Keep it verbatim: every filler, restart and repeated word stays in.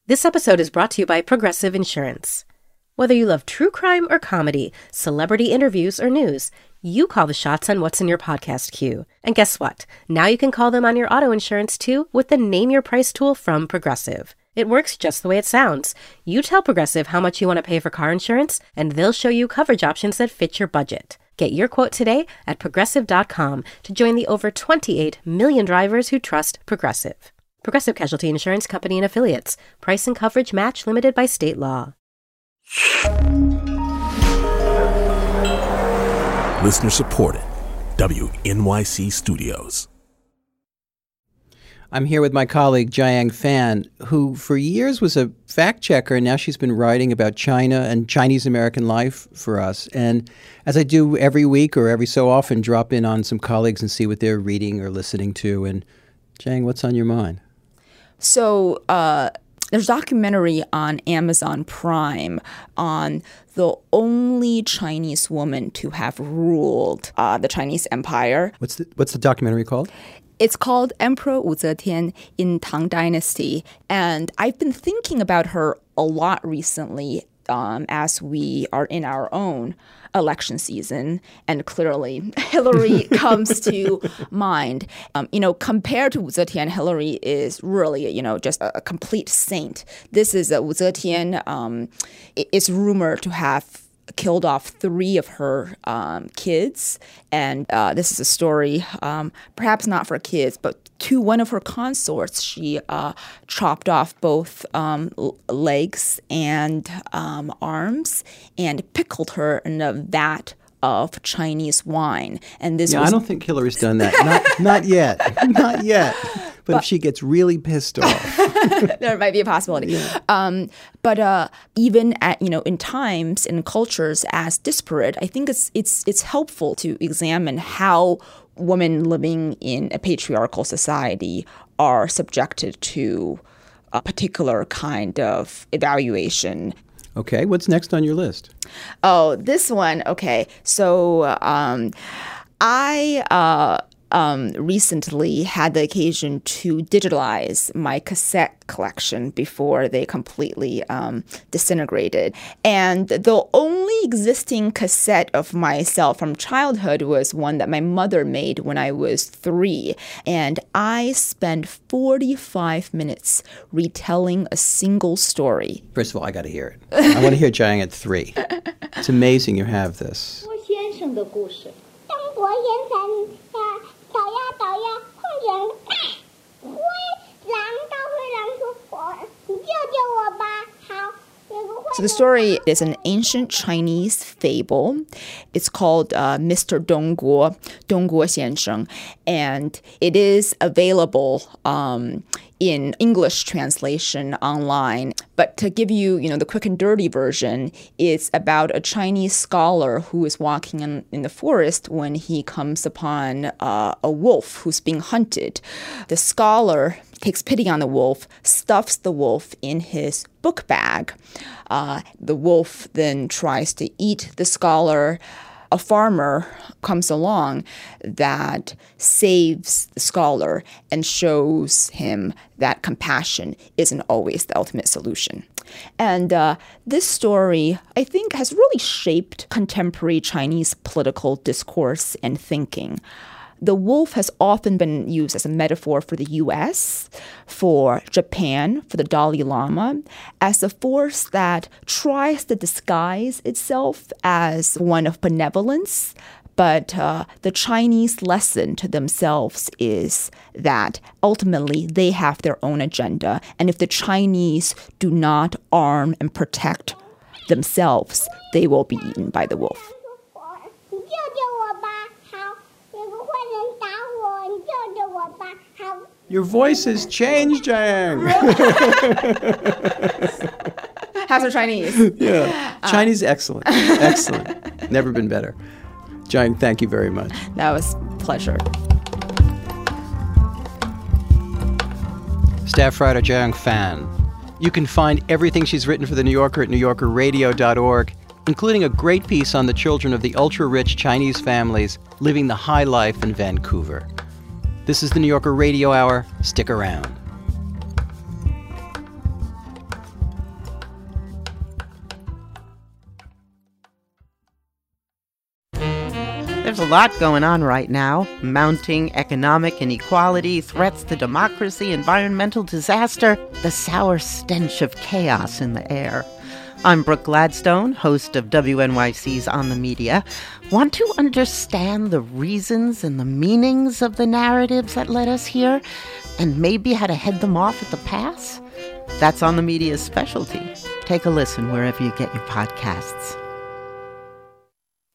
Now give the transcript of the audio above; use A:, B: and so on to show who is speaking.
A: This episode is brought to you by Progressive Insurance. Whether you love true crime or comedy, celebrity interviews or news, you call the shots on what's in your podcast queue. And guess what? Now you can call them on your auto insurance too with the Name Your Price tool from Progressive. It works just the way it sounds. You tell Progressive how much you want to pay for car insurance, and they'll show you coverage options that fit your budget. Get your quote today at progressive dot com to join the over twenty-eight million drivers who trust Progressive. Progressive Casualty Insurance Company and Affiliates. Price and coverage match limited by state law.
B: Listener supported. W N Y C Studios.
C: I'm here with my colleague, Jiayang Fan, who for years was a fact checker, and now she's been writing about China and Chinese American life for us. And as I do every week or every so often, drop in on some colleagues and see what they're reading or listening to. And Jiayang, what's on your mind?
D: So uh, there's a documentary on Amazon Prime on the only Chinese woman to have ruled uh, the Chinese Empire.
C: What's the, what's the documentary called?
D: It's called Emperor Wu Zetian in Tang Dynasty. And I've been thinking about her a lot recently um, as we are in our own election season. And clearly, Hillary comes to mind. Um, you know, compared to Wu Zetian, Hillary is really, you know, just a, a complete saint. This is a Wu Zetian um, is rumored to have killed off three of her um, kids. And uh, this is a story, um, perhaps not for kids, but to one of her consorts, she uh, chopped off both um, l- legs and um, arms and pickled her in a vat of Chinese wine. And this
C: yeah,
D: was...
C: I don't think Hillary's done that. Not, not yet. Not yet. But, but if she gets really pissed off.
D: There might be a possibility. Yeah. Um, but uh, even at, you know, in times and cultures as disparate, I think it's it's it's helpful to examine how women living in a patriarchal society are subjected to a particular kind of evaluation.
C: Okay, what's next on your list?
D: Oh, this one. Okay, so um, I. Uh, Um, recently had the occasion to digitalize my cassette collection before they completely um, disintegrated. And the only existing cassette of myself from childhood was one that my mother made when I was three. And I spent forty-five minutes retelling a single story.
C: First of all, I got to hear it. I want to hear Jiayang at three. It's amazing you have this.
D: So the story is an ancient Chinese fable. It's called uh, Mister Dongguo, Dongguo Xiansheng, and it is available um, in English translation online. But to give you, you know, the quick and dirty version, it's about a Chinese scholar who is walking in, in the forest when he comes upon uh, a wolf who's being hunted. The scholar takes pity on the wolf, stuffs the wolf in his book bag. Uh, the wolf then tries to eat the scholar. A farmer comes along that saves the scholar and shows him that compassion isn't always the ultimate solution. And uh, this story, I think, has really shaped contemporary Chinese political discourse and thinking. The wolf has often been used as a metaphor for the U S, for Japan, for the Dalai Lama, as a force that tries to disguise itself as one of benevolence. But uh, the Chinese lesson to themselves is that ultimately they have their own agenda. And if the Chinese do not arm and protect themselves, they will be eaten by the wolf.
C: Your voice has changed, Jiayang.
D: How's her Chinese?
C: Yeah. Chinese, uh, excellent. Excellent. Never been better. Jiayang, thank you very much.
D: That was a pleasure.
C: Staff writer Jiayang Fan. You can find everything she's written for The New Yorker at new yorker radio dot org, including a great piece on the children of the ultra-rich Chinese families living the high life in Vancouver. This is the New Yorker Radio Hour. Stick around.
E: There's a lot going on right now. Mounting economic inequality, threats to democracy, environmental disaster, the sour stench of chaos in the air. I'm Brooke Gladstone, host of W N Y C's On the Media. Want to understand the reasons and the meanings of the narratives that led us here, and maybe how to head them off at the pass? That's On the Media's specialty. Take a listen wherever you get your podcasts.